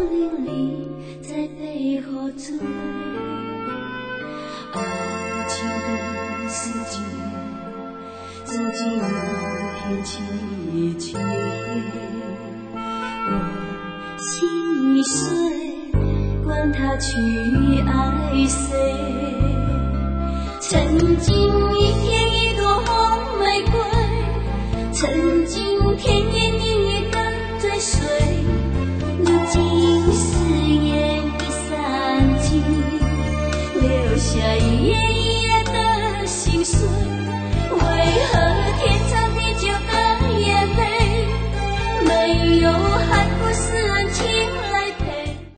淋漓在背后追。爱情的世界，走进天气切，我心已碎，管他去爱谁。曾经一片一朵红玫瑰，曾经甜言蜜语的追随，如今誓言已散尽，留下一页一页的心碎。为何天长地久的眼泪，没有海枯石烂情